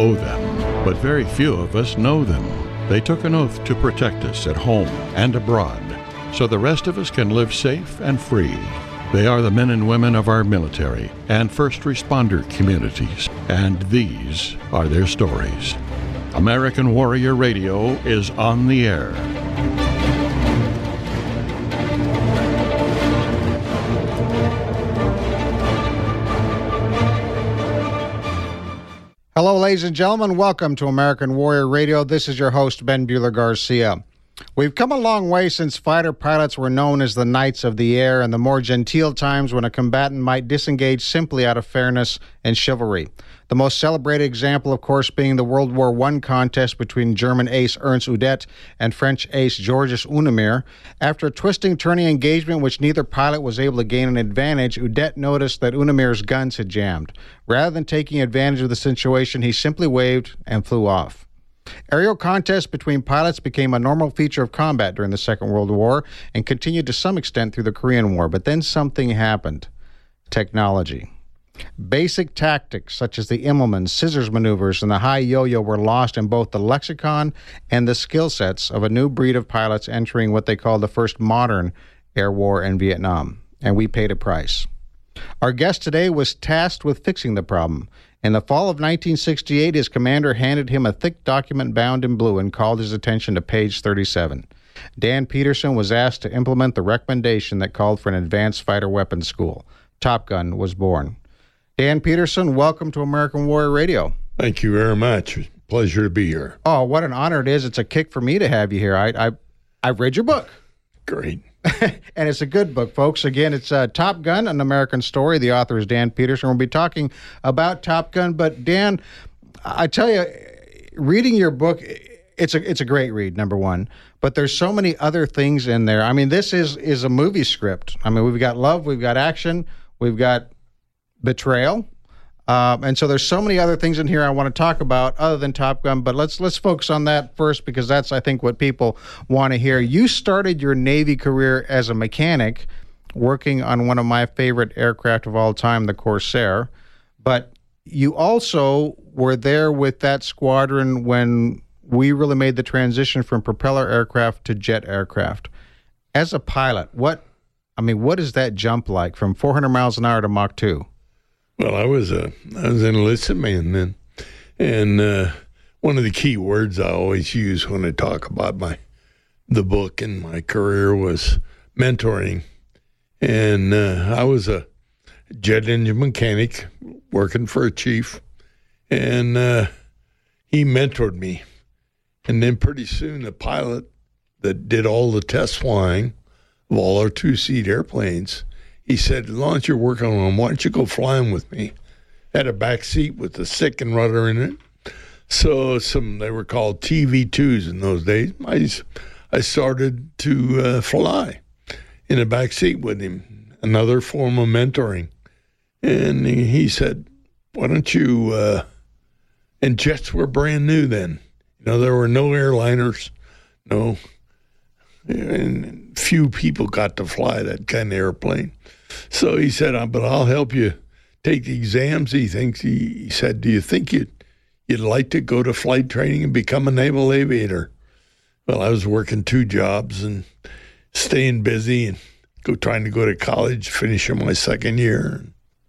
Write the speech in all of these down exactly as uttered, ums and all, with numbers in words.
owe them, but very few of us know them. They took an oath to protect us at home and abroad, so the rest of us can live safe and free. They are the men and women of our military and first responder communities, and these are their stories. American Warrior Radio is on the air. Hello, ladies and gentlemen. Welcome to American Warrior Radio. This is your host, Ben Bueller-Garcia. We've come a long way since fighter pilots were known as the knights of the air and the more genteel times when a combatant might disengage simply out of fairness and chivalry. The most celebrated example, of course, being the World War One contest between German ace Ernst Udet and French ace Georges Unnemir. After a twisting, turning engagement which neither pilot was able to gain an advantage, Udet noticed that Unnemir's guns had jammed. Rather than taking advantage of the situation, he simply waved and flew off. Aerial contests between pilots became a normal feature of combat during the Second World War and continued to some extent through the Korean War. But then something happened. Technology. Basic tactics such as the Immelmann, scissors maneuvers, and the high yo-yo were lost in both the lexicon and the skill sets of a new breed of pilots entering what they call the first modern air war in Vietnam. And we paid a price. Our guest today was tasked with fixing the problem. In the fall of nineteen sixty-eight, his commander handed him a thick document bound in blue and called his attention to page thirty-seven. Dan Peterson was asked to implement the recommendation that called for an advanced fighter weapons school. Top Gun was born. Dan Peterson, welcome to American Warrior Radio. Thank you very much. Pleasure to be here. Oh, what an honor it is. It's a kick for me to have you here. I I, I read your book. Great. And it's a good book, folks. Again, it's uh, Top Gun, An American Story. The author is Dan Peterson. We'll be talking about Top Gun. But, Dan, I tell you, reading your book, it's a it's a great read, number one. But there's so many other things in there. I mean, this is, is a movie script. I mean, we've got love, we've got action, we've got betrayal. Um, and so there's so many other things in here I want to talk about other than Top Gun, but let's let's focus on that first because that's, I think, what people want to hear. You started your Navy career as a mechanic working on one of my favorite aircraft of all time, the Corsair, but you also were there with that squadron when we really made the transition from propeller aircraft to jet aircraft. As a pilot, what, I mean, what is that jump like from four hundred miles an hour to Mach two? Well, I was a I was an enlisted man then, and uh, one of the key words I always use when I talk about my the book and my career was mentoring, and uh, I was a jet engine mechanic working for a chief, and uh, he mentored me, and then pretty soon the pilot that did all the test flying of all our two-seat airplanes. He said, as long as you're working on them, why don't you go flying with me? Had a back seat with a second rudder in it. So some, they were called T V twos in those days. I, I started to uh, fly in a back seat with him, another form of mentoring. And he, he said, why don't you, uh, and jets were brand new then. You know, there were no airliners, no, and few people got to fly that kind of airplane. So he said, but I'll help you take the exams. He thinks, he, he said, do you think you'd, you'd like to go to flight training and become a naval aviator? Well, I was working two jobs and staying busy and go trying to go to college, finishing my second year.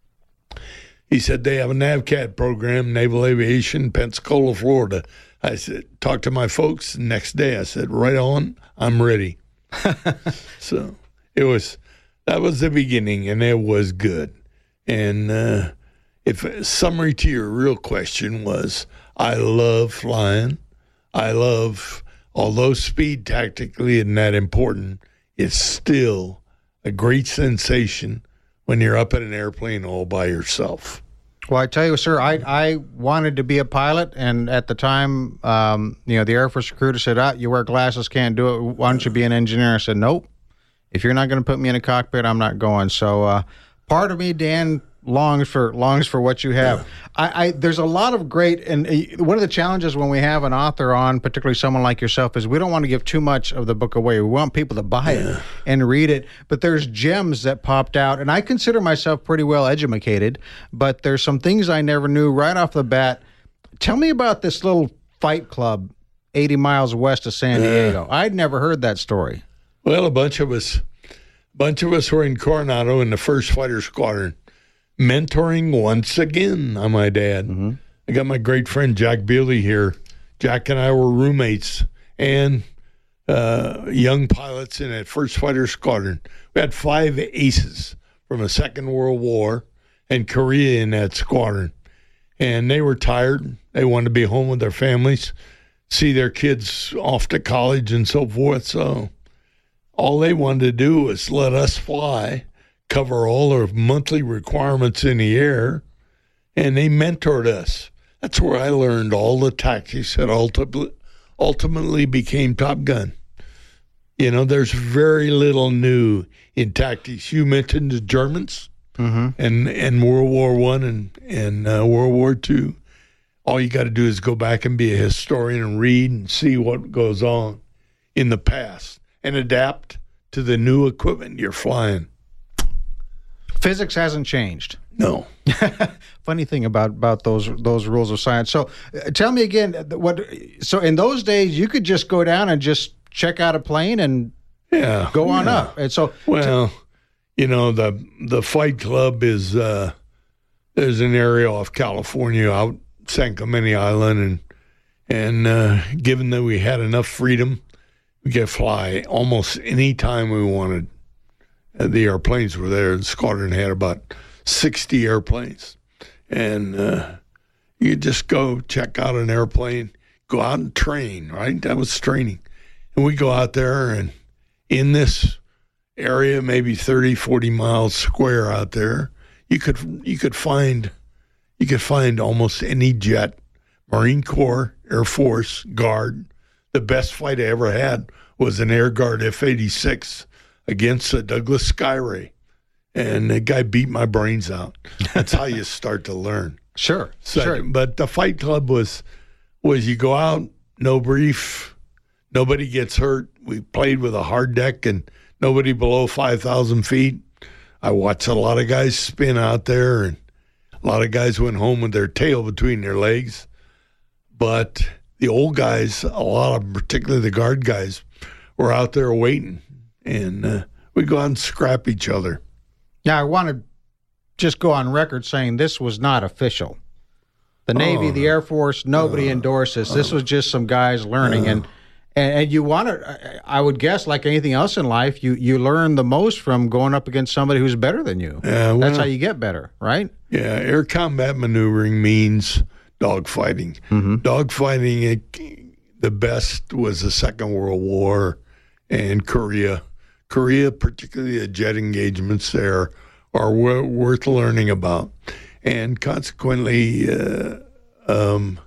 He said, they have a NAVCAD program, Naval Aviation, Pensacola, Florida. I said, talk to my folks. The next day I said, right on, I'm ready. So it was, that was the beginning, and it was good. And uh, if a summary to your real question was, I love flying. I love, although speed tactically isn't that important, it's still a great sensation when you're up in an airplane all by yourself. Well, I tell you, sir, I, I wanted to be a pilot, and at the time, um, you know, the Air Force recruiter said, ah, you wear glasses, can't do it. Why don't you be an engineer? I said, nope. If you're not going to put me in a cockpit, I'm not going. So uh, part of me, Dan, longs for longs for what you have. Yeah. I, I there's a lot of great, and uh, one of the challenges when we have an author on, particularly someone like yourself, is we don't want to give too much of the book away. We want people to buy yeah. it and read it. But there's gems that popped out, and I consider myself pretty well educated, but there's some things I never knew right off the bat. Tell me about this little fight club eighty miles west of San Diego. Uh, I'd never heard that story. Well, a bunch of us, a bunch of us were in Coronado in the first Fighter Squadron, mentoring once again, I might add. Mm-hmm. I got my great friend Jack Bealey here. Jack and I were roommates and uh, young pilots in that first Fighter Squadron. We had five aces from the Second World War and Korea in that squadron. And they were tired. They wanted to be home with their families, see their kids off to college and so forth. So all they wanted to do was let us fly, cover all our monthly requirements in the air, and they mentored us. That's where I learned all the tactics that ultimately, ultimately became Top Gun. You know, there's very little new in tactics. You mentioned the Germans mm-hmm. and, and World War One and, and uh, World War Two. All you got to do is go back and be a historian and read and see what goes on in the past and adapt to the new equipment you're flying. Physics hasn't changed. No. Funny thing about, about those those rules of science. So uh, tell me again, what? So in those days, you could just go down and just check out a plane and yeah, go on yeah. up. And so, well, you know, the the Fight Club is uh, there's an area off California out San Clemente Island, and and uh, given that we had enough freedom, we could fly almost any time we wanted. Uh, the airplanes were there. The squadron had about sixty airplanes, and uh, you just go check out an airplane, go out and train, right? That was training. And we go out there, and in this area, maybe thirty, forty miles square out there, you could you could find you could find almost any jet, Marine Corps, Air Force, Guard. The best fight I ever had was an Air Guard F eighty-six against a Douglas Skyray. And the guy beat my brains out. That's how you start to learn. Sure, so, sure. But the Fight Club was, was you go out, no brief, nobody gets hurt. We played with a hard deck and nobody below five thousand feet. I watched a lot of guys spin out there, and a lot of guys went home with their tail between their legs. But the old guys, a lot of them, particularly the Guard guys, were out there waiting. And uh, we go out and scrap each other. Now, I want to just go on record saying this was not official. The Navy, oh, the Air Force, nobody uh, endorsed this. This uh, was just some guys learning. Uh, and, and and you want to, I would guess, like anything else in life, you, you learn the most from going up against somebody who's better than you. Yeah, well, that's how you get better, right? Yeah, air combat maneuvering means dogfighting. Mm-hmm. Dogfighting, it, the best was the Second World War and Korea. Korea, particularly the jet engagements there, are w- worth learning about. And consequently, uh, um,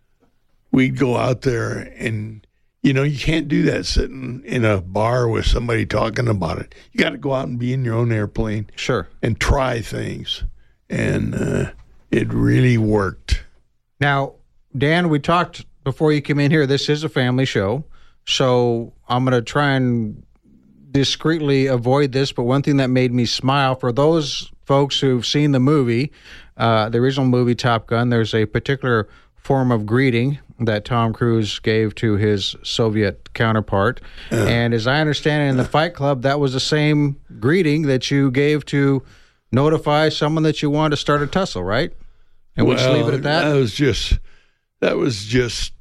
we'd go out there and, you know, you can't do that sitting in a bar with somebody talking about it. You got to go out and be in your own airplane. Sure. And try things. And uh, it really worked. Now, Dan, we talked before you came in here, this is a family show. So I'm going to try and discreetly avoid this, but one thing that made me smile, for those folks who've seen the movie, uh, the original movie Top Gun, there's a particular form of greeting that Tom Cruise gave to his Soviet counterpart. Uh, and as I understand it, in the Fight Club, that was the same greeting that you gave to notify someone that you wanted to start a tussle, right? And we'll, we'll just leave it at that? That was just, that was just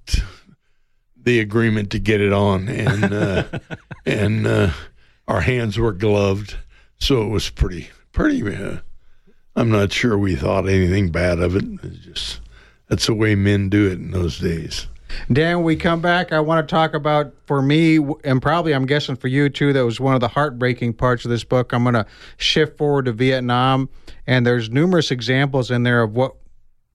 the agreement to get it on. And, uh, and, uh, our hands were gloved, so it was pretty, pretty, uh, I'm not sure we thought anything bad of it. It's just, that's the way men do it in those days. Dan, we come back, I want to talk about, for me, and probably I'm guessing for you too, that was one of the heartbreaking parts of this book. I'm going to shift forward to Vietnam, and there's numerous examples in there of what,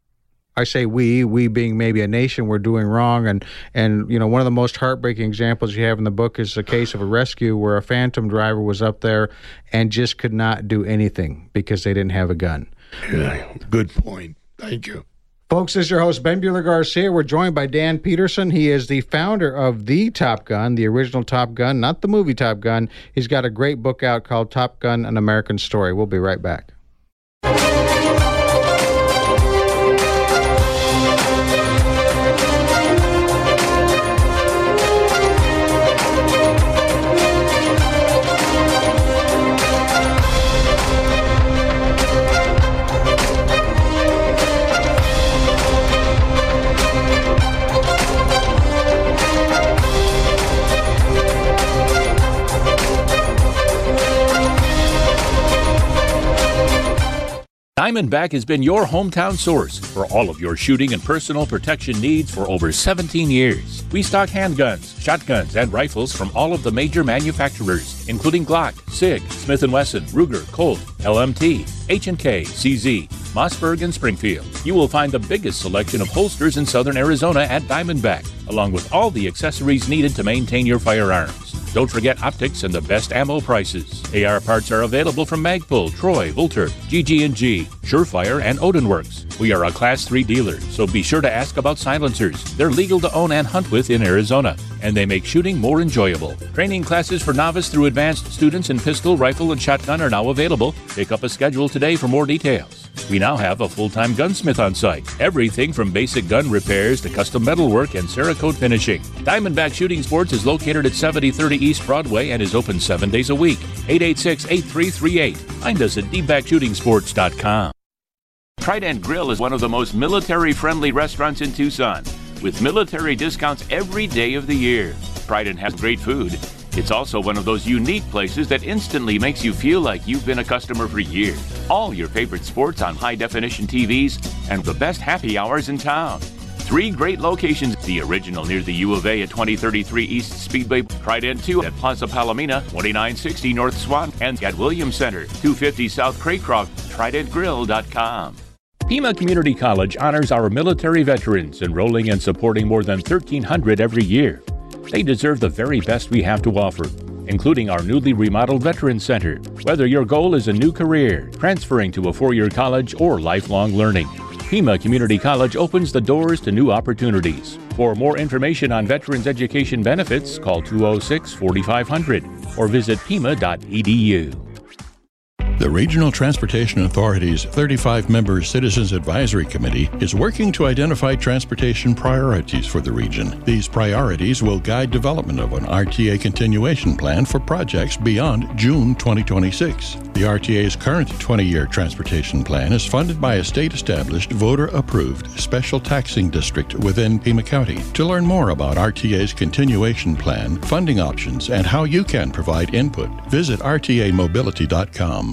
I say we, we being maybe a nation, we're doing wrong. And, and you know, one of the most heartbreaking examples you have in the book is the case of a rescue where a Phantom driver was up there and just could not do anything because they didn't have a gun. Yeah, good point. Thank you. Folks, this is your host, Ben Bueller Garcia. We're joined by Dan Peterson. He is the founder of the Top Gun, the original Top Gun, not the movie Top Gun. He's got a great book out called Top Gun, An American Story. We'll be right back. Diamondback has been your hometown source for all of your shooting and personal protection needs for over seventeen years. We stock handguns, shotguns, and rifles from all of the major manufacturers, including Glock, SIG, Smith and Wesson, Ruger, Colt, L M T, H and K, C Z, Mossberg, and Springfield. You will find the biggest selection of holsters in southern Arizona at Diamondback, along with all the accessories needed to maintain your firearms. Don't forget optics and the best ammo prices. A R parts are available from Magpul, Troy, Vulter, G G and G, Surefire, and Odinworks. We are a Class three dealer, so be sure to ask about silencers. They're legal to own and hunt with in Arizona, and they make shooting more enjoyable. Training classes for novice through advanced students in pistol, rifle, and shotgun are now available. Pick up a schedule today for more details. We now have a full-time gunsmith on site. Everything from basic gun repairs to custom metalwork and Cerakote finishing. Diamondback Shooting Sports is located at seventy thirty East Broadway and is open seven days a week. eight eight six, eight three three eight. Find us at d back shooting sports dot com. Trident Grill is one of the most military-friendly restaurants in Tucson, with military discounts every day of the year. Trident has great food. It's also one of those unique places that instantly makes you feel like you've been a customer for years. All your favorite sports on high-definition T Vs and the best happy hours in town. Three great locations: the original near the U of A at twenty thirty-three East Speedway, Trident two at Plaza Palomina, twenty-nine sixty North Swan, and at Williams Center, two fifty South Craycroft, trident grill dot com. Pima Community College honors our military veterans, enrolling and supporting more than thirteen hundred every year. They deserve the very best we have to offer, including our newly remodeled Veterans Center. Whether your goal is a new career, transferring to a four-year college, or lifelong learning, Pima Community College opens the doors to new opportunities. For more information on veterans education benefits, call two oh six, four five zero zero or visit pima dot e d u. The Regional Transportation Authority's thirty-five member Citizens Advisory Committee is working to identify transportation priorities for the region. These priorities will guide development of an R T A continuation plan for projects beyond June twenty twenty-six. The R T A's current twenty-year transportation plan is funded by a state-established, voter-approved special taxing district within Pima County. To learn more about R T A's continuation plan, funding options, and how you can provide input, visit r t a mobility dot com.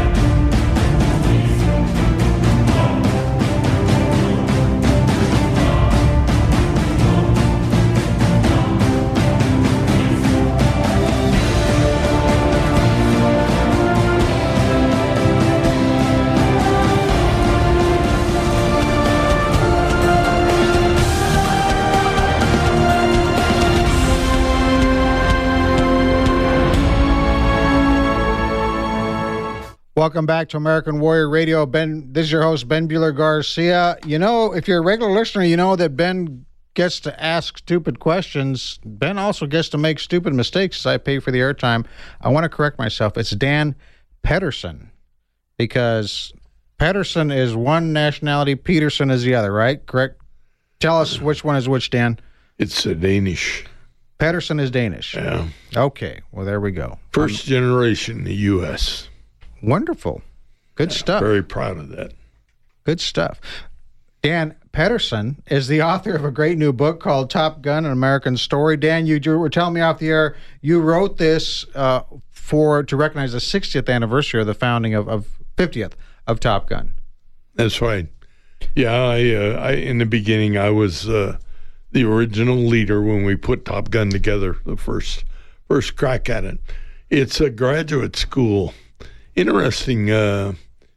Welcome back to American Warrior Radio. Ben, this is your host, Ben Bueller Garcia. You know, if you're a regular listener, you know that Ben gets to ask stupid questions. Ben also gets to make stupid mistakes as I pay for the airtime. I want to correct myself. It's Dan Pedersen, because Pedersen is one nationality, Peterson is the other, right? Correct? Tell us which one is which, Dan. It's a Danish. Pedersen is Danish. Yeah. Okay. Well, there we go. First um, generation in the U S Wonderful. Good yeah, stuff. Very proud of that. Good stuff. Dan Pedersen is the author of a great new book called Top Gun, An American Story. Dan, you, you were telling me off the air, you wrote this uh, for to recognize the sixtieth anniversary of the founding of, of fiftieth of Top Gun. That's right. Yeah, I, uh, I in the beginning, I was uh, the original leader when we put Top Gun together, the first first crack at it. It's a graduate school. Interesting, uh,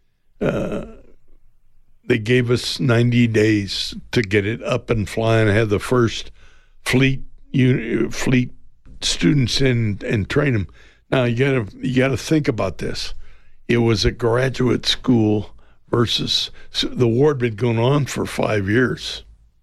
uh, they gave us ninety days to get it up and flying. I had the first fleet uni- fleet students in and train them. Now you gotta you gotta think about this. It was a graduate school versus so the war had been going on for five years.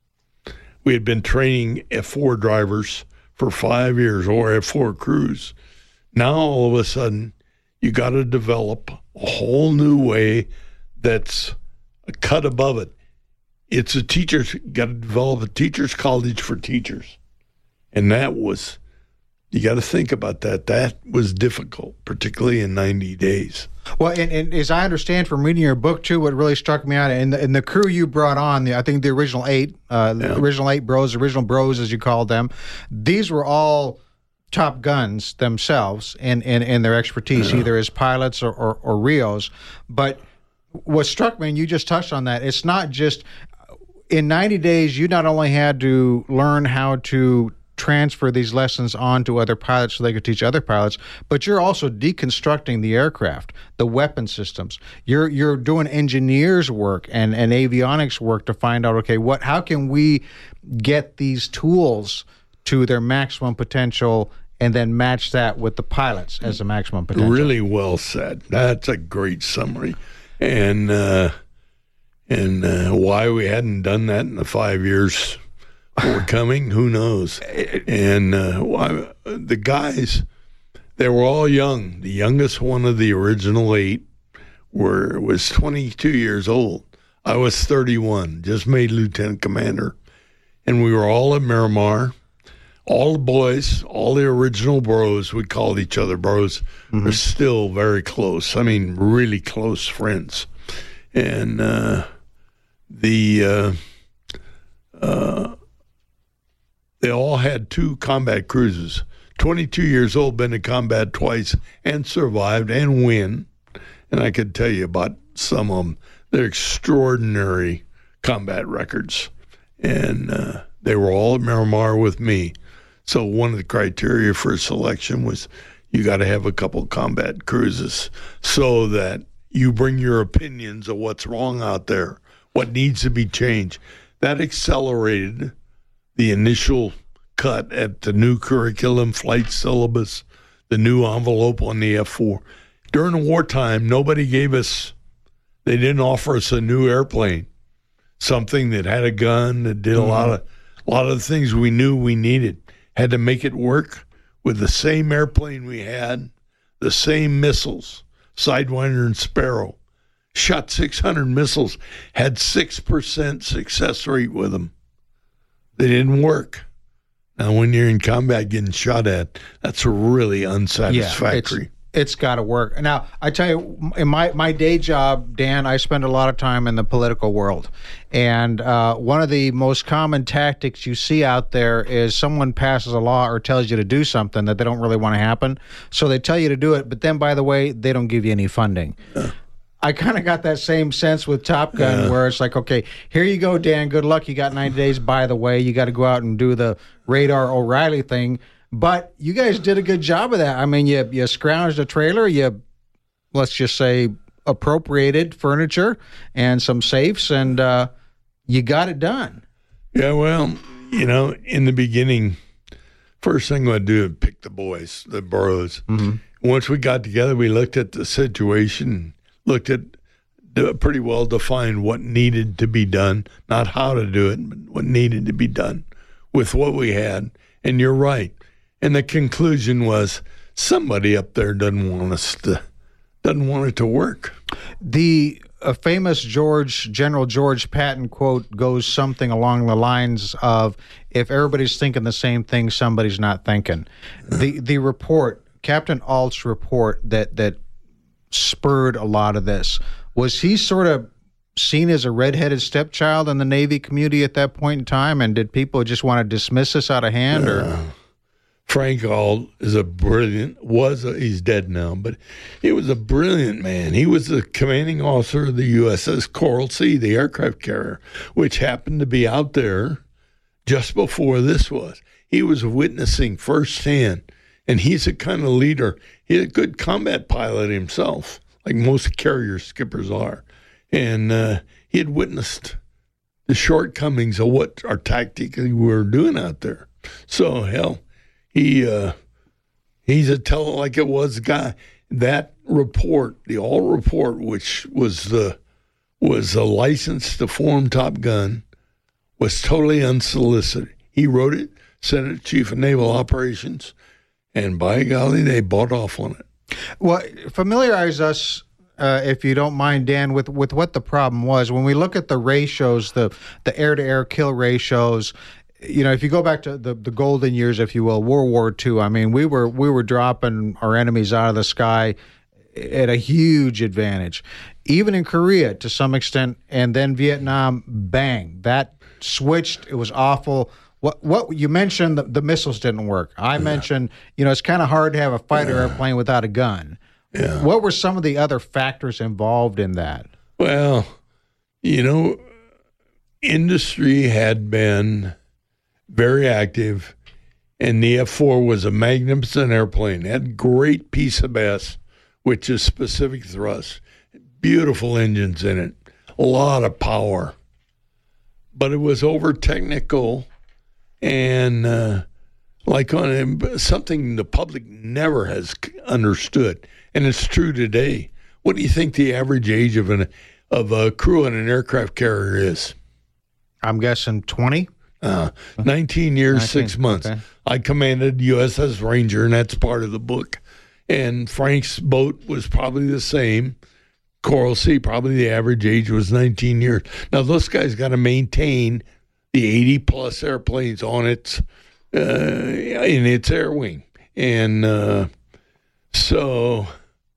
We had been training F four drivers for five years or F four crews. Now all of a sudden, you got to develop a whole new way that's a cut above it. It's a teacher's, got to develop a teacher's college for teachers. And that was, you got to think about that. That was difficult, particularly in ninety days. Well, and, and as I understand from reading your book, too, what really struck me out, and the, and the crew you brought on, the, I think the original eight, uh, yeah. the original eight bros, original bros, as you called them, these were all Top Guns themselves and, and, and their expertise, yeah. either as pilots or, or, or Rios. But what struck me, and you just touched on that, it's not just in ninety days, you not only had to learn how to transfer these lessons on to other pilots so they could teach other pilots, but you're also deconstructing the aircraft, the weapon systems. You're you're doing engineers work and, and avionics work to find out, okay, what how can we get these tools to their maximum potential and then match that with the pilots as a maximum potential. Really well said. That's a great summary. And uh, and uh, why we hadn't done that in the five years forthcoming, who knows? And uh, why, the guys, they were all young. The youngest one of the original eight were was twenty-two years old. I was thirty-one, just made lieutenant commander. And we were all at Miramar. All the boys, all the original bros, we called each other bros, mm-hmm. are still very close. I mean, really close friends. And uh, the uh, uh, they all had two combat cruises. twenty-two years old, been to combat twice, and survived and win. And I could tell you about some of them. They're extraordinary combat records. And uh, they were all at Miramar with me. So one of the criteria for selection was you got to have a couple combat cruises so that you bring your opinions of what's wrong out there, what needs to be changed. That accelerated the initial cut at the new curriculum, flight syllabus, the new envelope on the F four. During wartime, nobody gave us, they didn't offer us a new airplane, something that had a gun, that did a lot of, a lot of the things we knew we needed. Had to make it work with the same airplane we had, the same missiles, Sidewinder and Sparrow. Shot six hundred missiles, had six percent success rate with them. They didn't work. Now, when you're in combat getting shot at, that's really unsatisfactory. Yeah, it's, it's got to work. Now, I tell you, in my, my day job, Dan, I spend a lot of time in the political world. And uh, one of the most common tactics you see out there is someone passes a law or tells you to do something that they don't really want to happen. So they tell you to do it, but then, by the way, they don't give you any funding. Yeah. I kind of got that same sense with Top Gun, yeah. where it's like, okay, here you go, Dan, good luck. You got ninety days. By the way, you got to go out and do the Radar O'Reilly thing. But you guys did a good job of that. I mean, you you scrounged a trailer, you, let's just say, appropriated furniture and some safes, and uh, you got it done. Yeah, well, you know, in the beginning, first thing I'd do is pick the boys, the bros. Mm-hmm. Once we got together, we looked at the situation, looked at pretty well defined what needed to be done, not how to do it, but what needed to be done with what we had. And you're right. And the conclusion was somebody up there doesn't want us to, doesn't want it to work. The uh, famous George General George Patton quote goes something along the lines of, "If everybody's thinking the same thing, somebody's not thinking." The the report, Captain Alt's report that that spurred a lot of this, was he sort of seen as a redheaded stepchild in the Navy community at that point in time, and did people just want to dismiss this out of hand? Or uh, Frank Alt is a brilliant, was a, he's dead now, but he was a brilliant man. He was the commanding officer of the U S S Coral Sea, the aircraft carrier, which happened to be out there just before this was. He was witnessing firsthand, and he's a kind of leader. He's a good combat pilot himself, like most carrier skippers are. And uh, he had witnessed the shortcomings of what our tactically we were doing out there. So, hell, he uh, he's a tell it like it was guy. That report, the Alt report, which was the was a license to form Top Gun, was totally unsolicited. He wrote it, sent it to Chief of Naval Operations, and by golly, they bought off on it. Well, familiarize us, Uh, if you don't mind, Dan, with, with what the problem was. When we look at the ratios, the the air-to-air kill ratios, you know, if you go back to the, the golden years, if you will, World War Two, I mean, we were we were dropping our enemies out of the sky at a huge advantage. Even in Korea, to some extent, and then Vietnam, bang, that switched. It was awful. What what you mentioned, the, the missiles didn't work. I yeah. mentioned, you know, it's kind of hard to have a fighter yeah. airplane without a gun. Yeah. What were some of the other factors involved in that? Well, you know, industry had been very active, and the F four was a magnificent airplane. It had a great piece of S, which is specific thrust, beautiful engines in it, a lot of power. But it was over technical and uh, like on something the public never has understood, and it's true today. What do you think the average age of an of a crew on an aircraft carrier is? I'm guessing twenty. Uh, nineteen years, nineteen, six months. Okay. I commanded U S S Ranger, and that's part of the book. And Frank's boat was probably the same. Coral Sea, probably the average age was nineteen years. Now, those guys got to maintain the eighty plus airplanes on its uh, in its air wing, and uh, so.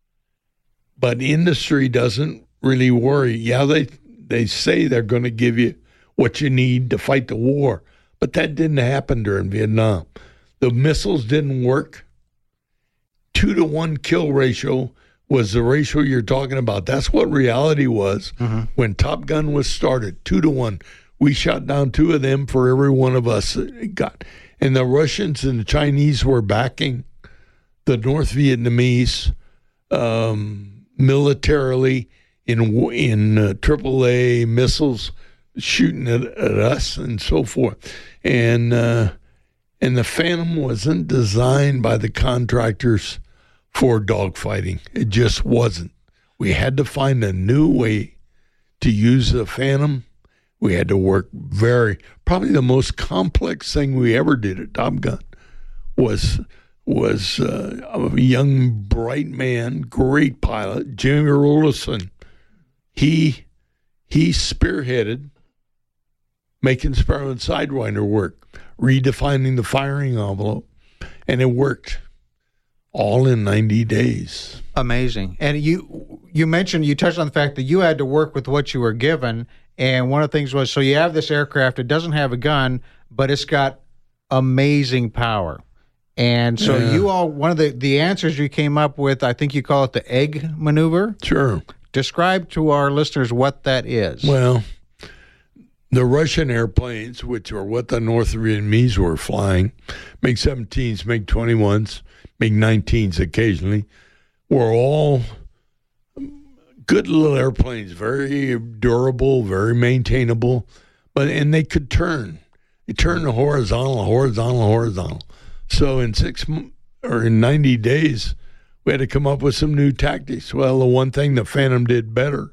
But industry doesn't really worry. Yeah, they they say they're going to give you what you need to fight the war, but that didn't happen during Vietnam. The missiles didn't work. Two to one kill ratio was the ratio you're talking about. That's what reality was mm-hmm. when Top Gun was started. Two to one. We shot down two of them for every one of us that got. And the Russians and the Chinese were backing the North Vietnamese um, militarily in in uh, triple A missiles shooting at, at us and so forth. And uh, and the Phantom wasn't designed by the contractors for dogfighting. It just wasn't. We had to find a new way to use the Phantom. We had to work very, probably the most complex thing we ever did at Top Gun was was uh, a young, bright man, great pilot, Jimmy Rolison. He he spearheaded making Sparrow and Sidewinder work, redefining the firing envelope, and it worked. All in ninety days. Amazing. And you you mentioned, you touched on the fact that you had to work with what you were given. And one of the things was, so you have this aircraft, it doesn't have a gun, but it's got amazing power. And so yeah. you all, one of the, the answers you came up with, I think you call it the egg maneuver. Sure. Describe to our listeners what that is. Well, the Russian airplanes, which are what the North Vietnamese were flying, MiG seventeens, MiG twenty-ones, MiG nineteens occasionally, were all good little airplanes, very durable, very maintainable, but and they could turn. They turned horizontal, horizontal, horizontal. So in six or in ninety days, we had to come up with some new tactics. Well, the one thing the Phantom did better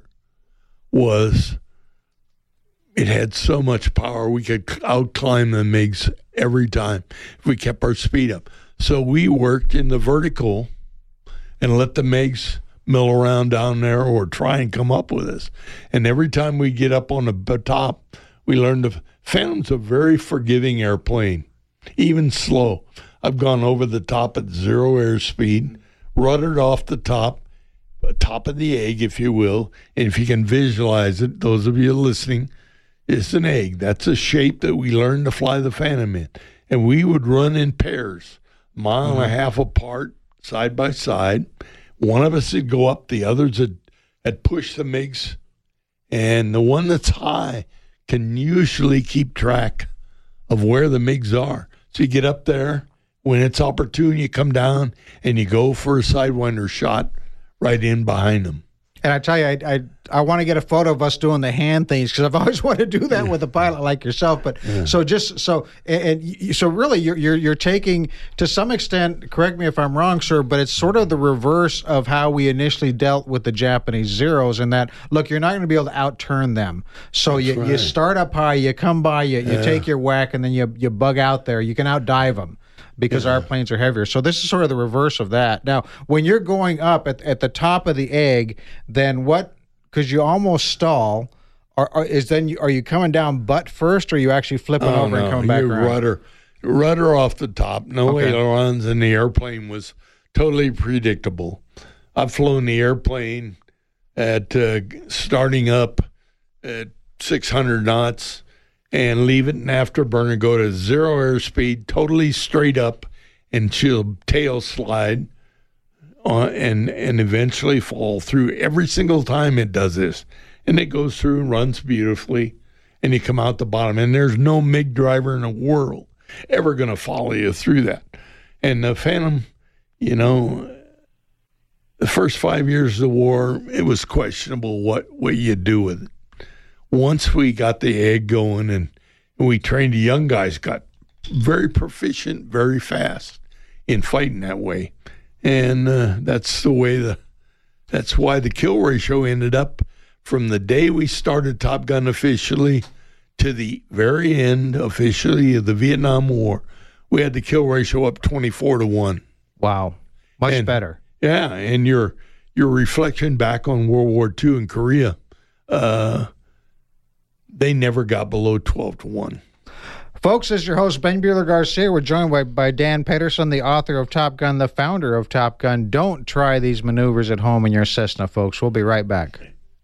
was it had so much power we could outclimb the MiGs every time if we kept our speed up. So we worked in the vertical and let the MiGs mill around down there or try and come up with us. And every time we get up on the top, we learned the Phantom's a very forgiving airplane, even slow. I've gone over the top at zero airspeed, ruddered off the top, top of the egg, if you will. And if you can visualize it, those of you listening, it's an egg. That's a shape that we learned to fly the Phantom in. And we would run in pairs, mile mm-hmm. and a half apart, side by side. One of us would go up, the others would, would push the MiGs. And the one that's high can usually keep track of where the MiGs are. So you get up there. When it's opportune, you come down and you go for a Sidewinder shot right in behind them. And I tell you, I I, I want to get a photo of us doing the hand things because I've always wanted to do that yeah. with a pilot like yourself. But yeah. so just so and, and so really, you're, you're you're taking to some extent. Correct me if I'm wrong, sir, but it's sort of the reverse of how we initially dealt with the Japanese Zeros. In that, look, you're not going to be able to outturn them. So That's you, right. you start up high, you come by, you you yeah. take your whack, and then you you bug out there. You can outdive them. Because yeah. our planes are heavier. So this is sort of the reverse of that. Now, when you're going up at, at the top of the egg, then what, because you almost stall, are, are, is then you, are you coming down butt first, or are you actually flipping oh, over no. and coming back You're around? Rudder, rudder off the top. No okay. ailerons, and the airplane was totally predictable. I've flown the airplane at uh, starting up at six hundred knots, and leave it in afterburner, go to zero airspeed, totally straight up, and she'll tail slide on, and and eventually fall through. Every single time it does this. and it goes through and runs beautifully, and you come out the bottom, and there's no M I G driver in the world ever going to follow you through that. And the Phantom, you know, the first five years of the war, it was questionable what, what you do with it. Once we got the egg going and we trained the young guys, got very proficient, very fast in fighting that way. And uh, that's the way the, that's why the kill ratio ended up from the day we started Top Gun officially to the very end officially of the Vietnam War. We had the kill ratio up twenty-four to one. Wow. Much and, better. Yeah. And your, your reflection back on World War Two in Korea, uh, they never got below twelve to one. Folks, this is your host, Ben Bueller Garcia. We're joined by, by Dan Pedersen, the author of Top Gun, the founder of Top Gun. Don't try these maneuvers at home in your Cessna, folks. We'll be right back.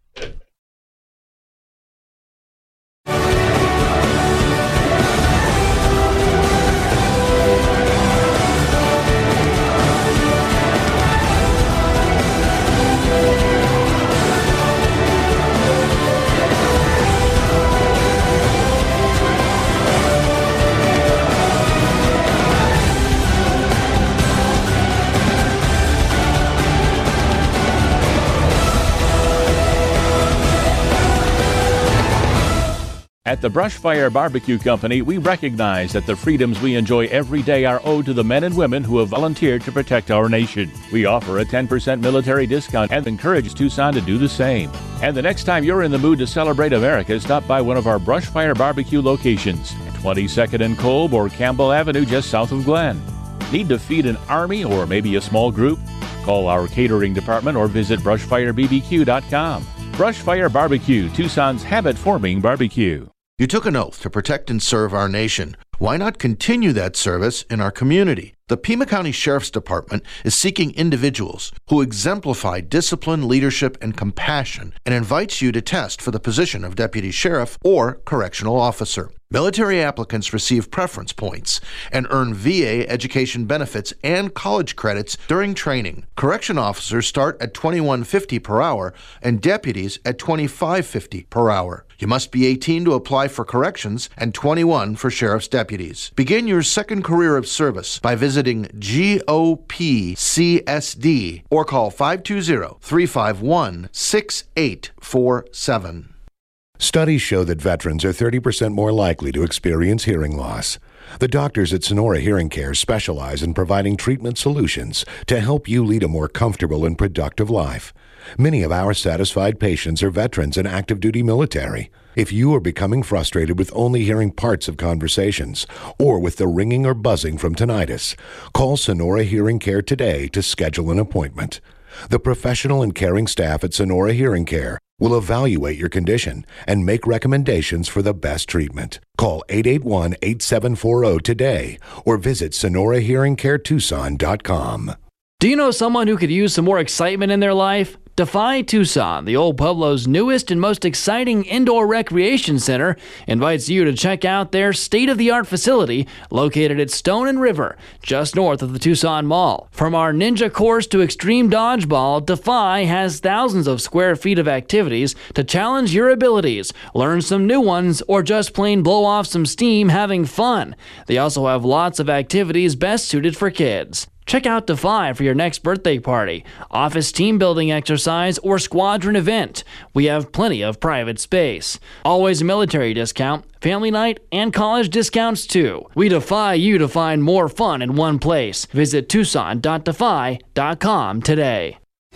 At the Brushfire Barbecue Company, we recognize that the freedoms we enjoy every day are owed to the men and women who have volunteered to protect our nation. We offer a ten percent military discount and encourage Tucson to do the same. And the next time you're in the mood to celebrate America, stop by one of our Brushfire Barbecue locations at twenty-second and Kolb or Campbell Avenue just south of Glen. Need to feed an army or maybe a small group? Call our catering department or visit brushfire b b q dot com. Brushfire Barbecue, Tucson's habit-forming barbecue. You took an oath to protect and serve our nation. Why not continue that service in our community? The Pima County Sheriff's Department is seeking individuals who exemplify discipline, leadership, and compassion, and invites you to test for the position of deputy sheriff or correctional officer. Military applicants receive preference points and earn V A education benefits and college credits during training. Correction officers start at twenty-one fifty per hour and deputies at twenty-five fifty per hour. You must be eighteen to apply for corrections and twenty-one for sheriff's deputies. Begin your second career of service by visiting G O P C S D or call five two zero, three five one, six eight four seven. Studies show that veterans are thirty percent more likely to experience hearing loss. The doctors at Sonora Hearing Care specialize in providing treatment solutions to help you lead a more comfortable and productive life. Many of our satisfied patients are veterans and active duty military. If you are becoming frustrated with only hearing parts of conversations or with the ringing or buzzing from tinnitus, call Sonora Hearing Care today to schedule an appointment. The professional and caring staff at Sonora Hearing Care will evaluate your condition and make recommendations for the best treatment. Call eight eight one, eight seven four zero today or visit sonora hearing care tucson dot com. Do you know someone who could use some more excitement in their life? Defy Tucson, the Old Pueblo's newest and most exciting indoor recreation center, invites you to check out their state-of-the-art facility located at Stone and River, just north of the Tucson Mall. From our ninja course to extreme dodgeball, Defy has thousands of square feet of activities to challenge your abilities, learn some new ones, or just plain blow off some steam having fun. They also have lots of activities best suited for kids. Check out Defy for your next birthday party, office team building exercise, or squadron event. We have plenty of private space. Always a military discount, family night, and college discounts too. We defy you to find more fun in one place. Visit tucson dot defy dot com today.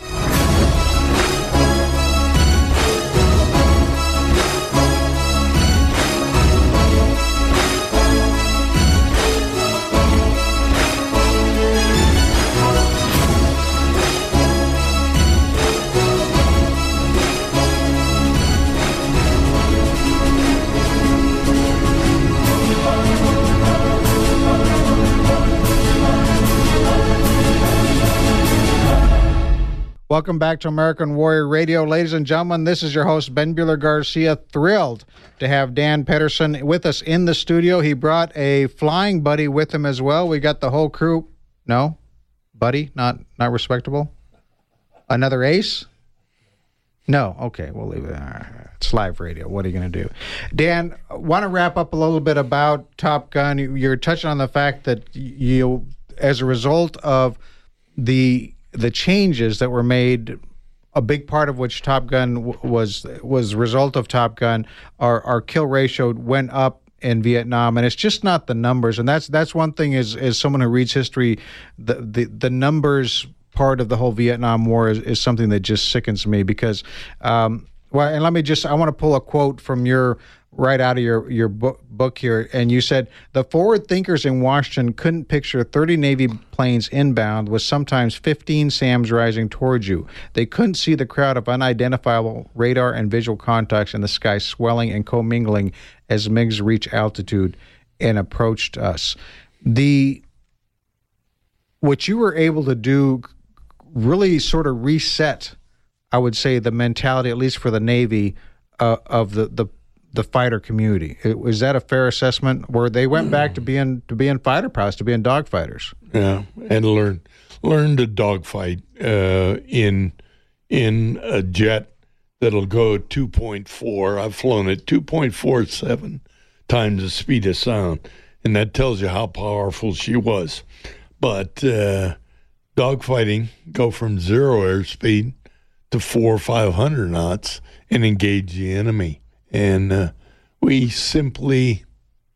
Welcome back to American Warrior Radio. Ladies and gentlemen, this is your host, Ben Bueller Garcia. Thrilled to have Dan Pedersen with us in the studio. He brought a flying buddy with him as well. We got the whole crew. No? Buddy? Not not respectable? Another ace? No, okay, we'll leave it. It's live radio. What are you going to do? Dan, I want to wrap up a little bit about Top Gun. You're touching on the fact that you, as a result of the the changes that were made, a big part of which Top Gun w- was was a result of Top Gun, our our kill ratio went up in Vietnam, and it's just not the numbers. And that's that's one thing. Is as someone who reads history, the the, the numbers part of the whole Vietnam War is, is something that just sickens me because, um, well, and let me just, I want to pull a quote from your, right out of your, your book, book here. And you said, the forward thinkers in Washington couldn't picture thirty Navy planes inbound with sometimes fifteen SAMs rising towards you. They couldn't see the crowd of unidentifiable radar and visual contacts in the sky swelling and commingling as MiGs reached altitude and approached us. The, what you were able to do really sort of reset, I would say, the mentality, at least for the Navy, uh, of the, the the fighter community. Was that a fair assessment? Where they went back to being to being fighter pilots, to being dogfighters? Yeah, and learn learn to dogfight uh, in in a jet that'll go two point four. I've flown at two point four seven times the speed of sound, and that tells you how powerful she was. But uh, dogfighting, go from zero airspeed to four or five hundred knots and engage the enemy. And uh, we simply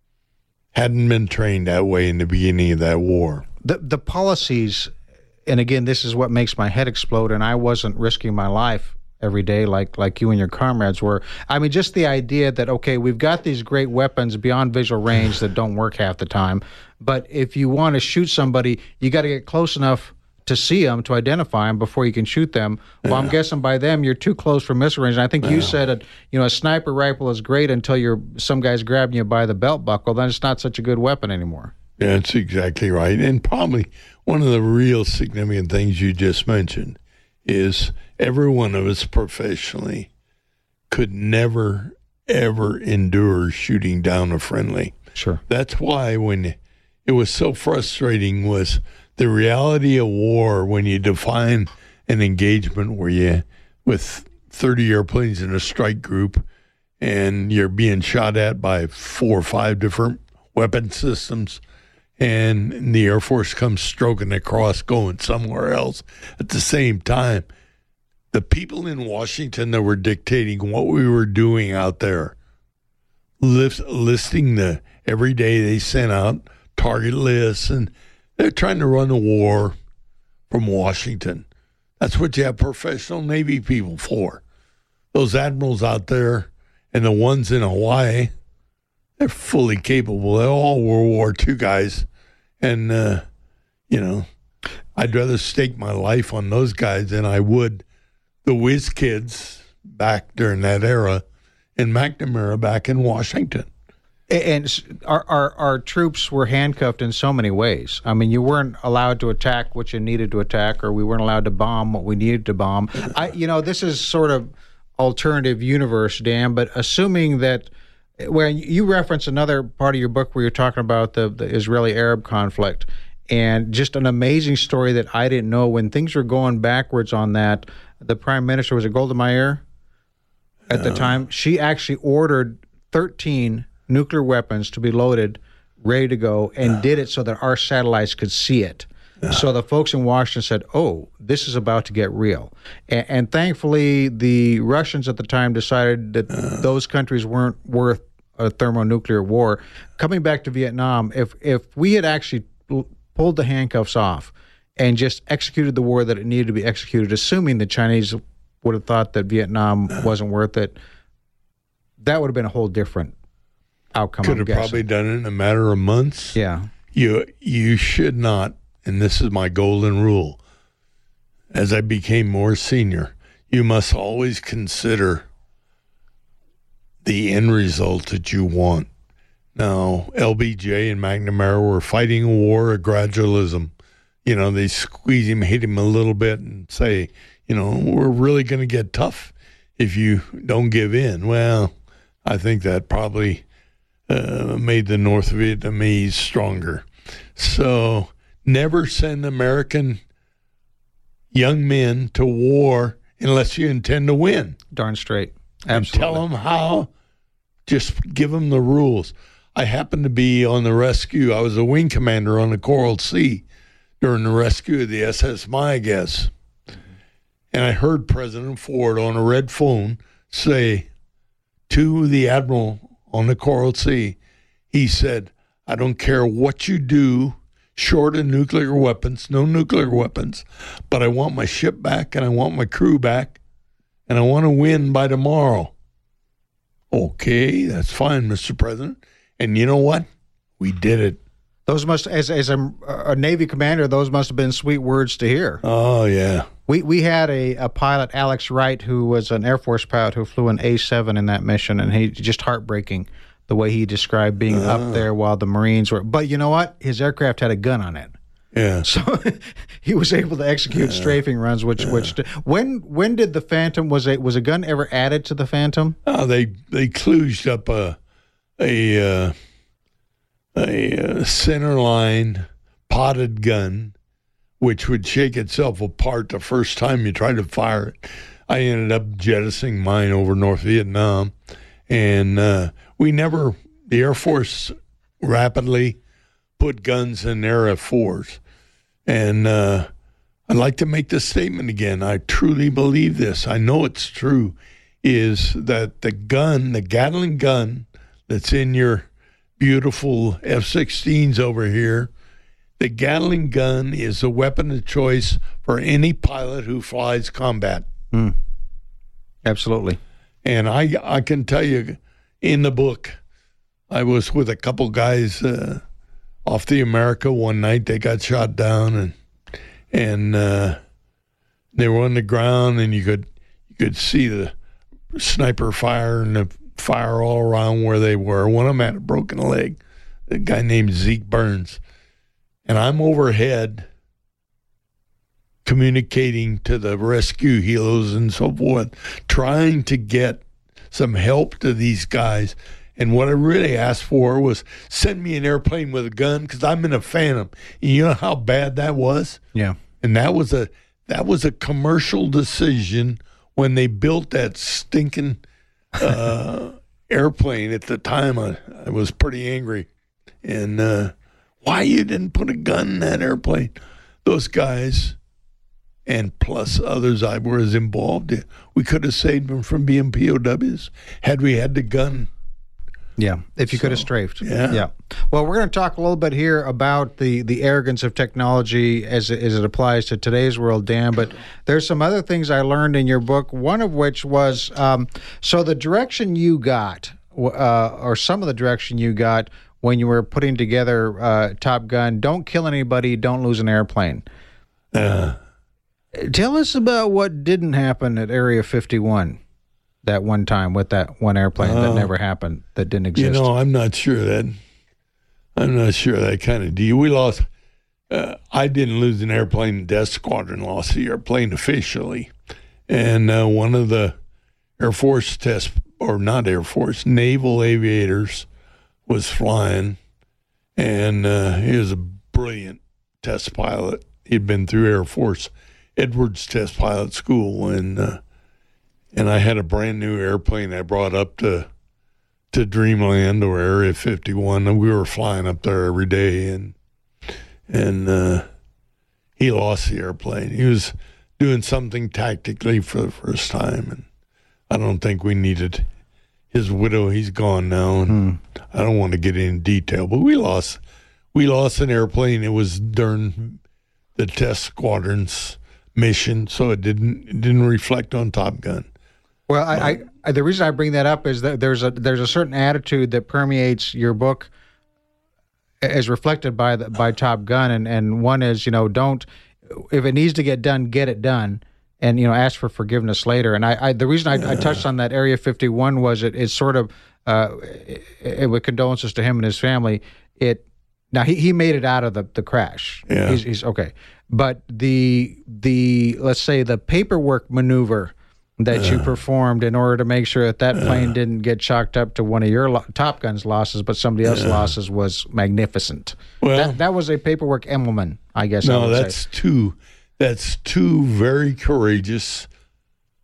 hadn't been trained that way in the beginning of that war. The the policies, and again, this is what makes my head explode, and I wasn't risking my life every day like like you and your comrades were. I mean, just the idea that, okay, we've got these great weapons beyond visual range that don't work half the time, but if you want to shoot somebody, you got to get close enough to see them, to identify them before you can shoot them. Well, yeah. I'm guessing by them you're too close for missile range. And I think yeah. you said it. You know, a sniper rifle is great until you're some guy's grabbing you by the belt buckle. Then it's not such a good weapon anymore. Yeah, that's exactly right. And probably one of the real significant things you just mentioned is every one of us professionally could never, ever endure shooting down a friendly. Sure. That's why when it was so frustrating was the reality of war when you define an engagement where you, with thirty airplanes in a strike group, and you're being shot at by four or five different weapon systems, and the Air Force comes stroking across going somewhere else at the same time. The people in Washington that were dictating what we were doing out there, list, listing the every day they sent out target lists, and they're trying to run a war from Washington. That's what you have professional Navy people for. Those admirals out there and the ones in Hawaii, they're fully capable. They're all World War Two guys. And, uh, you know, I'd rather stake my life on those guys than I would the whiz kids back during that era in McNamara back in Washington. And our, our our troops were handcuffed in so many ways. I mean, you weren't allowed to attack what you needed to attack, or we weren't allowed to bomb what we needed to bomb. I, you know, this is sort of alternative universe, Dan, but assuming that, where you reference another part of your book where you're talking about the, the Israeli-Arab conflict, and just an amazing story that I didn't know. When things were going backwards on that, the Prime Minister, was it Golda Meir at the time? She actually ordered thirteen nuclear weapons to be loaded, ready to go, and uh, did it so that our satellites could see it. Uh, so the folks in Washington said, oh, this is about to get real. And, and thankfully, the Russians at the time decided that uh, those countries weren't worth a thermonuclear war. Coming back to Vietnam, if if we had actually pulled the handcuffs off and just executed the war that it needed to be executed, assuming the Chinese would have thought that Vietnam uh, wasn't worth it, that would have been a whole different outcome. Could have probably done it in a matter of months. Yeah. You you should not, and this is my golden rule, as I became more senior, you must always consider the end result that you want. Now, L B J and McNamara were fighting a war of gradualism. You know, they squeeze him, hit him a little bit, and say, you know, we're really going to get tough if you don't give in. Well, I think that probably Uh, made the North Vietnamese stronger. So never send American young men to war unless you intend to win. Darn straight. And Absolutely. tell them how. Just give them the rules. I happened to be on the rescue. I was a wing commander on the Coral Sea during the rescue of the S S Mayaguez. And I heard President Ford on a red phone say to the admiral on the Coral Sea, he said, I don't care what you do short of nuclear weapons, no nuclear weapons, but I want my ship back and I want my crew back and I want to win by tomorrow. Okay, that's fine, Mister President. And you know what? We did it. Those must, as as a, a Navy commander, those must have been sweet words to hear. Oh, yeah. We we had a, a pilot, Alex Wright, who was an Air Force pilot who flew an A seven in that mission, and he just heartbreaking the way he described being uh, up there while the Marines were. But you know what? His aircraft had a gun on it. Yeah. So he was able to execute yeah. strafing runs. Which yeah. which when when did the Phantom was a was a gun ever added to the Phantom? Oh, they they kludged up a a uh, a uh, center line potted gun, which would shake itself apart the first time you tried to fire it. I ended up jettisoning mine over North Vietnam, and uh, we never the Air Force rapidly put guns in their F fours. And uh, I'd like to make this statement again. I truly believe this. I know it's true, is that the gun, the Gatling gun that's in your beautiful F sixteens over here, the Gatling gun is the weapon of choice for any pilot who flies combat. Mm. Absolutely. And I, I can tell you, in the book, I was with a couple guys uh, off the America one night. They got shot down, and and uh, they were on the ground, and you could you could see the sniper fire and the fire all around where they were. One of them had a broken leg, a guy named Zeke Burns. And I'm overhead communicating to the rescue helos and so forth, trying to get some help to these guys. And what I really asked for was send me an airplane with a gun, because I'm in a Phantom. And you know how bad that was? Yeah. And that was a that was a commercial decision when they built that stinking uh, airplane. At the time, I, I was pretty angry. And uh, why you didn't put a gun in that airplane? Those guys, and plus others I was involved in, we could have saved them from being P O Ws had we had the gun. Yeah, if you So, could have strafed. yeah. Yeah. Well, we're going to talk a little bit here about the, the arrogance of technology as it, as it applies to today's world, Dan. But there's some other things I learned in your book, one of which was, um, so the direction you got, uh, or some of the direction you got when you were putting together uh, Top Gun, don't kill anybody, don't lose an airplane. Uh, Tell us about what didn't happen at Area fifty-one. That one time with that one airplane that Uh, never happened, that didn't exist. You know, I'm not sure that. I'm not sure that kind of deal. We lost. Uh, I didn't lose an airplane. Death Squadron lost the airplane officially, and uh, one of the Air Force test, or not Air Force, naval aviators was flying, and uh, he was a brilliant test pilot. He'd been through Air Force Edwards Test Pilot School, and. Uh, And I had a brand new airplane I brought up to to Dreamland or Area fifty-one, and we were flying up there every day. And and uh, he lost the airplane. He was doing something tactically for the first time, and I don't think we needed his widow. He's gone now, and Hmm. I don't want to get into detail. But we lost we lost an airplane. It was during the test squadron's mission, so it didn't it didn't reflect on Top Gun. Well, I, I the reason I bring that up is that there's a there's a certain attitude that permeates your book, as reflected by the, by Top Gun, and, and one is, you know, don't, if it needs to get done, get it done, and, you know, ask for forgiveness later. And I, I the reason I, I touched on that Area fifty-one was it is sort of uh, it, it, with condolences to him and his family. It now he, he made it out of the, the crash. Yeah. He's, he's okay, but the the let's say the paperwork maneuver that uh, you performed in order to make sure that that plane uh, didn't get chalked up to one of your lo- Top Gun's losses, but somebody else's uh, losses was magnificent. Well, that, that was a paperwork emblem, I guess. No, I would that's say. two. That's two very courageous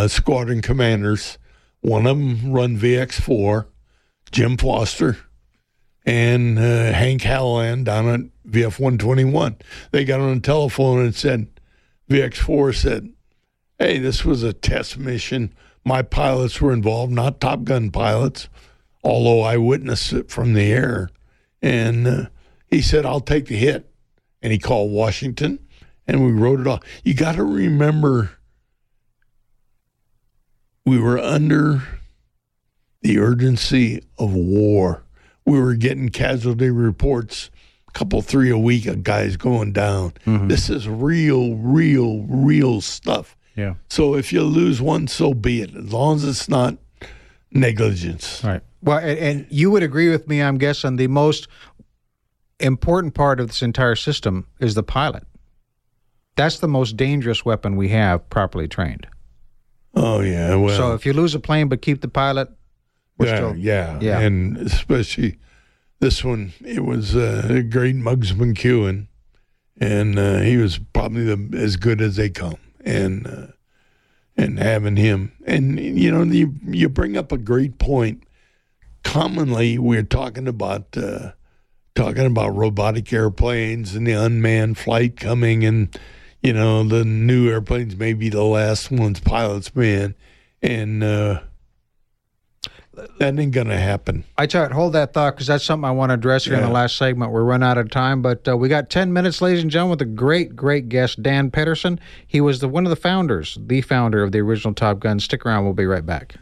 uh, squadron commanders. One of them run V X four, Jim Foster, and uh, Hank Halloran down at V F one twenty-one. They got on the telephone and said, V X four said, hey, this was a test mission. My pilots were involved, not Top Gun pilots, although I witnessed it from the air. And uh, he said, I'll take the hit. And he called Washington, and we wrote it off. You got to remember, we were under the urgency of war. We were getting casualty reports, a couple, three a week of guys going down. Mm-hmm. This is real, real, real stuff. Yeah. So if you lose one, so be it, as long as it's not negligence. Right. Well, and, and you would agree with me, I'm guessing, the most important part of this entire system is the pilot. That's the most dangerous weapon we have, properly trained. Oh, yeah. Well, so if you lose a plane but keep the pilot, we're yeah, still... Yeah, yeah. And especially this one, it was uh, great Muggs McEwen, and uh, he was probably the, as good as they come. And uh, and having him, and you know, you you bring up a great point. Commonly, we're talking about uh, talking about robotic airplanes and the unmanned flight coming, and you know, the new airplanes may be the last ones pilots man, and uh, that ain't gonna happen. I tell you, hold that thought, because that's something I want to address here yeah. in the last segment. We're running out of time, but uh, we got ten minutes, ladies and gentlemen, with a great, great guest, Dan Pedersen. He was the one of the founders, the founder of the original Top Gun. Stick around. We'll be right back.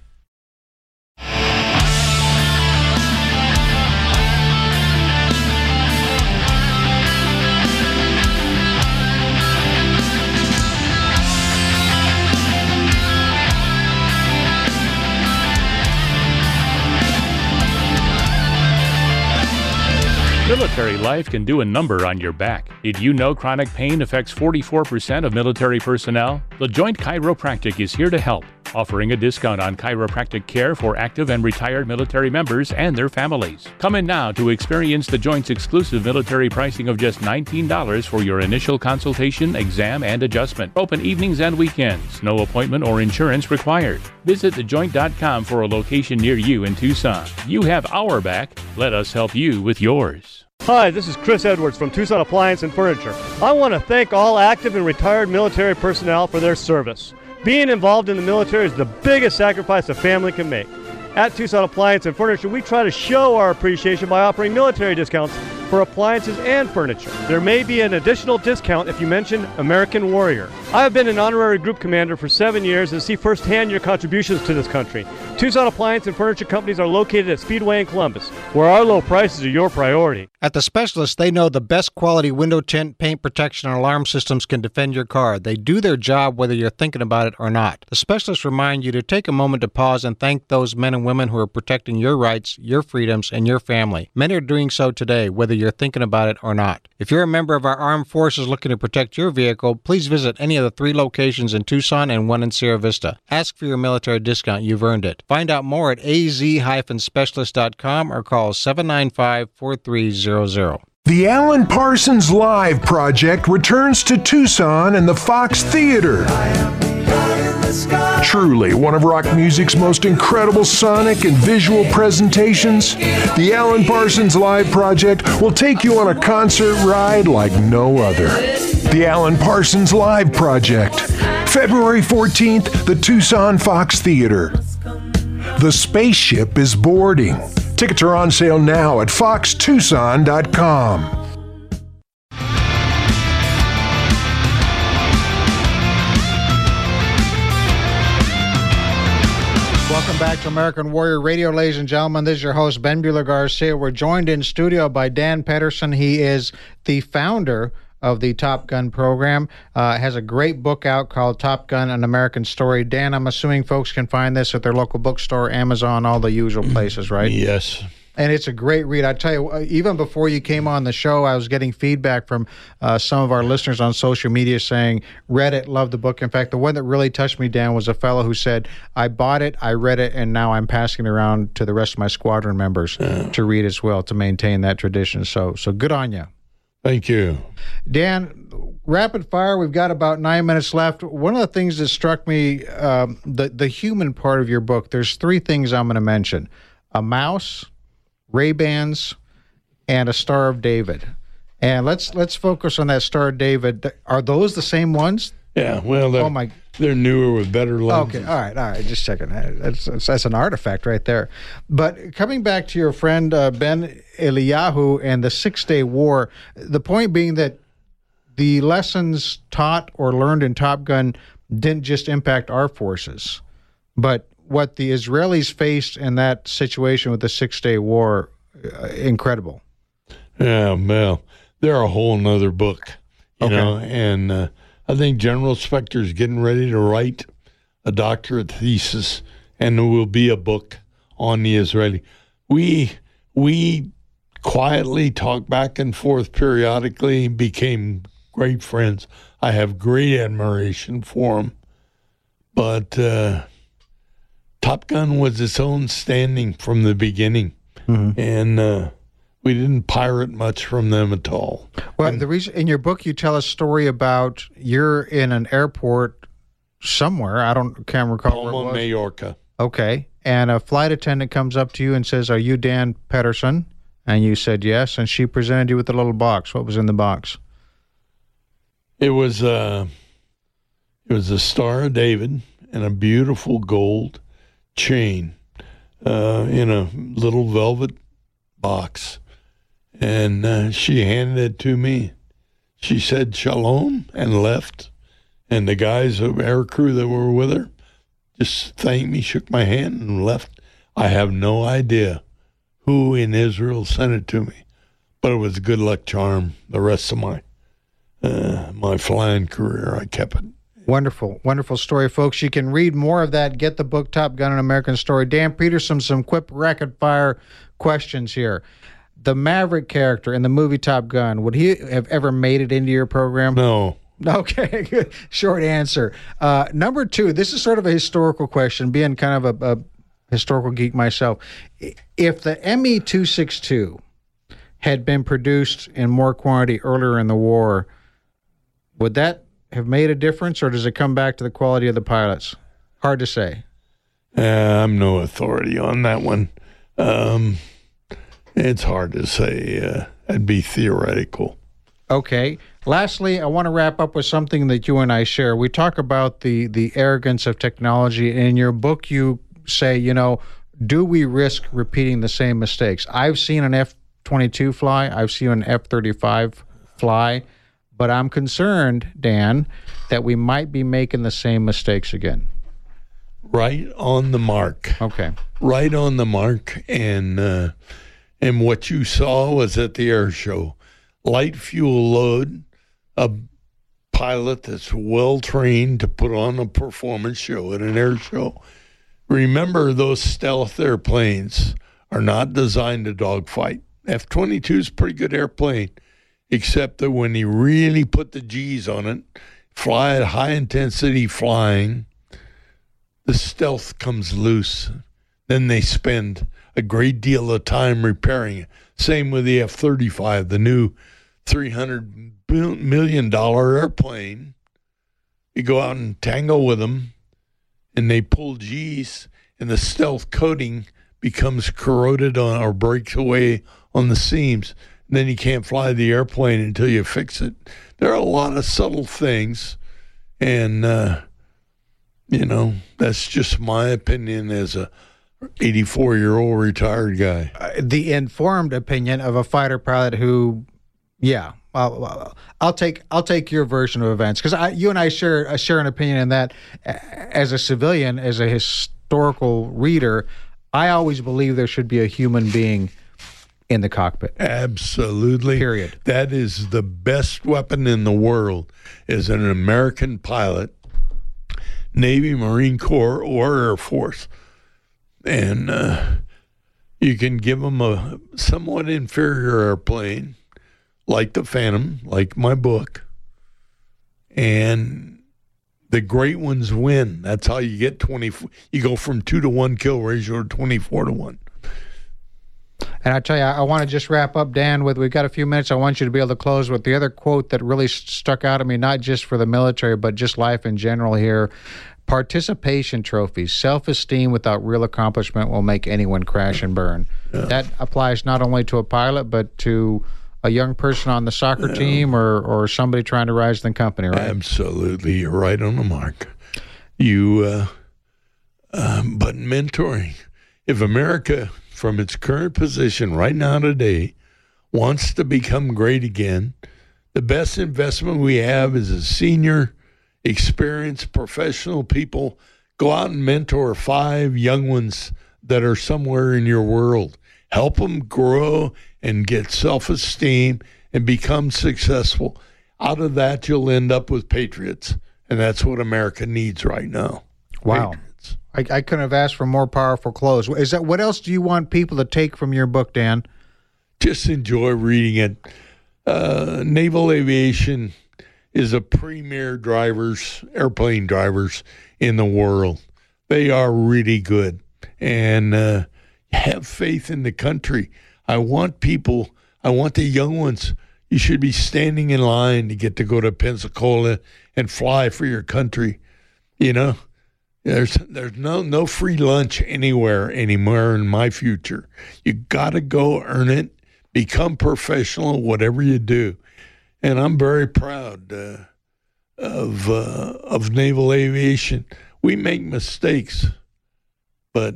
Military life can do a number on your back. Did you know chronic pain affects forty-four percent of military personnel? The Joint Chiropractic is here to help, offering a discount on chiropractic care for active and retired military members and their families. Come in now to experience the Joint's exclusive military pricing of just nineteen dollars for your initial consultation, exam, and adjustment. Open evenings and weekends. No appointment or insurance required. Visit the joint dot com for a location near you in Tucson. You have our back. Let us help you with yours. Hi, this is Chris Edwards from Tucson Appliance and Furniture. I want to thank all active and retired military personnel for their service. Being involved in the military is the biggest sacrifice a family can make. At Tucson Appliance and Furniture, we try to show our appreciation by offering military discounts for appliances and furniture. There may be an additional discount if you mention American Warrior. I have been an honorary group commander for seven years and see firsthand your contributions to this country. Tucson Appliance and Furniture companies are located at Speedway in Columbus, where our low prices are your priority. At the Specialists, they know the best quality window tint, paint protection, and alarm systems can defend your car. They do their job whether you're thinking about it or not. The Specialists remind you to take a moment to pause and thank those men and women who are protecting your rights, your freedoms, and your family. Many are doing so today, whether you're thinking about it or not. If you're a member of our armed forces looking to protect your vehicle, please visit any of the three locations in Tucson and one in Sierra Vista. Ask for your military discount. You've earned it. Find out more at a z dash specialist dot com or call seven nine five, four three zero zero. The Alan Parsons Live Project returns to Tucson and the Fox Theater. Truly one of rock music's most incredible sonic and visual presentations, the Alan Parsons Live Project will take you on a concert ride like no other. The Alan Parsons Live Project, February fourteenth, the Tucson Fox Theater. The spaceship is boarding. Tickets are on sale now at fox tucson dot com. Welcome back to American Warrior Radio, ladies and gentlemen. This is your host, Ben Bueller Garcia. We're joined in studio by Dan Pedersen. He is the founder of the Top Gun program. Uh, has a great book out called Top Gun, An American Story. Dan, I'm assuming folks can find this at their local bookstore, Amazon, all the usual places, right? Yes. And it's a great read. I tell you, even before you came on the show, I was getting feedback from uh, some of our listeners on social media saying, read it, loved the book. In fact, the one that really touched me, Dan, was a fellow who said, I bought it, I read it, and now I'm passing it around to the rest of my squadron members uh, to read as well, to maintain that tradition. So, so good on you. Thank you. Dan, rapid fire, we've got about nine minutes left. One of the things that struck me, um, the, the human part of your book, there's three things I'm going to mention. A mouse, Ray-Bans, and a Star of David. And let's let's focus on that Star of David. Are those the same ones? Yeah, well, they're, oh my. they're newer with better lenses. Okay, all right, all right, just checking. That's, that's, that's an artifact right there. But coming back to your friend uh, Ben Eliyahu and the Six-Day War, the point being that the lessons taught or learned in Top Gun didn't just impact our forces, but what the Israelis faced in that situation with the Six-Day War, uh, incredible. Yeah, well, they're a whole nother book, you okay. know, and uh, I think General Spector's getting ready to write a doctorate thesis, and there will be a book on the Israeli. We we quietly talk back and forth periodically, became great friends. I have great admiration for him, but uh, Top Gun was its own standing from the beginning, mm-hmm. and uh, we didn't pirate much from them at all. Well, and, the reason in your book you tell a story about you're in an airport somewhere. I don't can't recall where it was. Mallorca. Okay, and a flight attendant comes up to you and says, "Are you Dan Pedersen?" And you said yes, and she presented you with a little box. What was in the box? It was uh, it was a Star of David and a beautiful gold chain uh, in a little velvet box. And uh, she handed it to me. She said shalom and left. And the guys of air crew that were with her just thanked me, shook my hand, and left. I have no idea who in Israel sent it to me, but it was a good luck charm. The rest of my uh, my flying career, I kept it. Wonderful, wonderful story, folks. You can read more of that. Get the book, Top Gun, An American Story. Dan Peterson, some quick rapid-fire questions here. The Maverick character in the movie Top Gun, would he have ever made it into your program? No. Okay, good. Short answer. Uh, number two, this is sort of a historical question, being kind of a, a historical geek myself. If the M E two sixty-two had been produced in more quantity earlier in the war, would that have made a difference, or does it come back to the quality of the pilots? Hard to say. Uh, I'm no authority on that one. Um, it's hard to say. Uh, that'd be theoretical. Okay. Lastly, I want to wrap up with something that you and I share. We talk about the, the arrogance of technology. In your book, you say, you know, do we risk repeating the same mistakes? I've seen an F twenty-two fly. I've seen an F thirty-five fly. But I'm concerned, Dan, that we might be making the same mistakes again. Right on the mark. Okay. Right on the mark. And uh, and what you saw was at the air show. Light fuel load, a pilot that's well-trained to put on a performance show at an air show. Remember, those stealth airplanes are not designed to dogfight. F twenty-two is a pretty good airplane, except that when you really put the G's on it, fly at high-intensity flying, the stealth comes loose. Then they spend a great deal of time repairing it. Same with the F thirty-five, the new three hundred million dollars airplane. You go out and tangle with them, and they pull G's, and the stealth coating becomes corroded on or breaks away on the seams. And then you can't fly the airplane until you fix it. There are a lot of subtle things, and, uh, you know, that's just my opinion as a eighty-four-year-old retired guy. Uh, the informed opinion of a fighter pilot who, yeah, I'll, I'll take I'll take your version of events, because you and I share uh, share an opinion in that. As a civilian, as a historical reader, I always believe there should be a human being in the cockpit. Absolutely. Period. That is the best weapon in the world, is an American pilot, Navy, Marine Corps, or Air Force. And uh, you can give them a somewhat inferior airplane, like the Phantom, like my book, and the great ones win. That's how you get twenty. You go from two to one kill ratio to twenty-four to one. And I tell you, I, I want to just wrap up, Dan, with we've got a few minutes. I want you to be able to close with the other quote that really st- stuck out at me, not just for the military, but just life in general here. Participation trophies, self-esteem without real accomplishment will make anyone crash and burn. Yeah. That applies not only to a pilot, but to a young person on the soccer yeah. team or, or somebody trying to rise in the company, right? Absolutely. You're right on the mark. You, uh, um, but mentoring, if America, from its current position right now today, wants to become great again, the best investment we have is a senior, experienced, professional people. Go out and mentor five young ones that are somewhere in your world. Help them grow and get self-esteem and become successful. Out of that, you'll end up with patriots, and that's what America needs right now. Wow. I, I couldn't have asked for more powerful close. Is that what else do you want people to take from your book, Dan? Just enjoy reading it. Uh, naval aviation is a premier drivers, airplane drivers in the world. They are really good. And uh, have faith in the country. I want people, I want the young ones, you should be standing in line to get to go to Pensacola and fly for your country. You know, there's there's no, no free lunch anywhere anymore in my future. You got to go earn it, become professional, whatever you do. And I'm very proud uh, of uh, of naval aviation. We make mistakes, but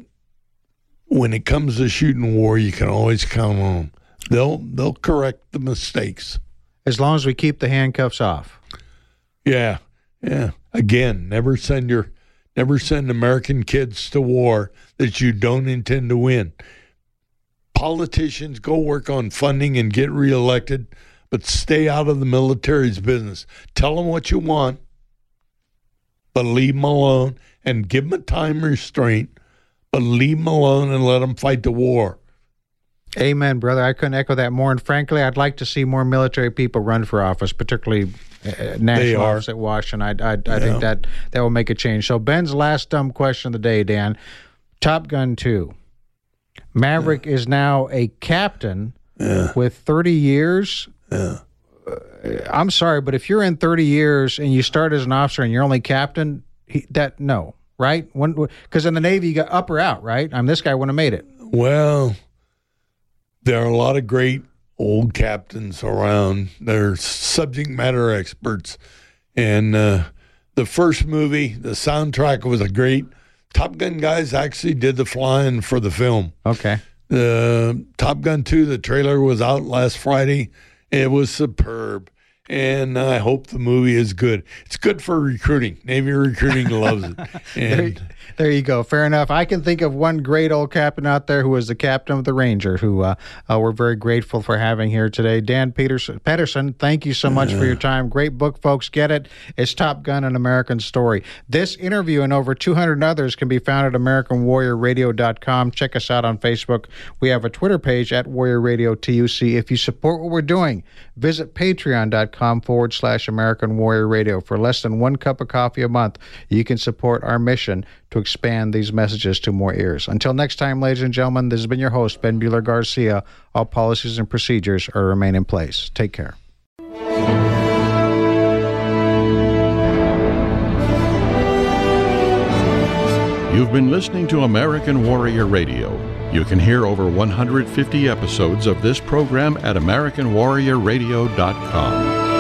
when it comes to shooting war, you can always count on them. They'll they'll correct the mistakes as long as we keep the handcuffs off. Yeah, yeah. Again, never send your never send American kids to war that you don't intend to win. Politicians, go work on funding and get reelected. But stay out of the military's business. Tell them what you want, but leave them alone and give them a time restraint, but leave them alone and let them fight the war. Amen, brother. I couldn't echo that more. And frankly, I'd like to see more military people run for office, particularly uh, national office at Washington. I, I, I yeah. think that, that will make a change. So Ben's last dumb question of the day, Dan. Top Gun two. Maverick yeah. is now a captain yeah. with thirty years. Yeah. Uh, I'm sorry, but if you're in thirty years and you start as an officer and you're only captain, he, that no, right? Because in the Navy, you got up or out, right? I mean, this guy wouldn't have made it. Well, there are a lot of great old captains around. They're subject matter experts. And uh, the first movie, the soundtrack was a great. Top Gun guys actually did the flying for the film. Okay. The Top Gun two, the trailer was out last Friday. It was superb, and I hope the movie is good. It's good for recruiting. Navy recruiting loves it. And there, there you go. Fair enough. I can think of one great old captain out there who was the captain of the Ranger, who uh, uh, we're very grateful for having here today. Dan Peterson, Pedersen, thank you so much yeah. for your time. Great book, folks. Get it. It's Top Gun, An American Story. This interview and over two hundred others can be found at American Warrior Radio dot com. Check us out on Facebook. We have a Twitter page at Warrior Radio T U C. If you support what we're doing, visit patreon.com forward slash American Warrior Radio. For less than one cup of coffee a month, you can support our mission to expand these messages to more ears. Until next time, ladies and gentlemen, this has been your host, Ben Bueller Garcia. All policies and procedures are remain in place. Take care. You've been listening to American Warrior Radio. You can hear over one hundred fifty episodes of this program at American Warrior Radio dot com.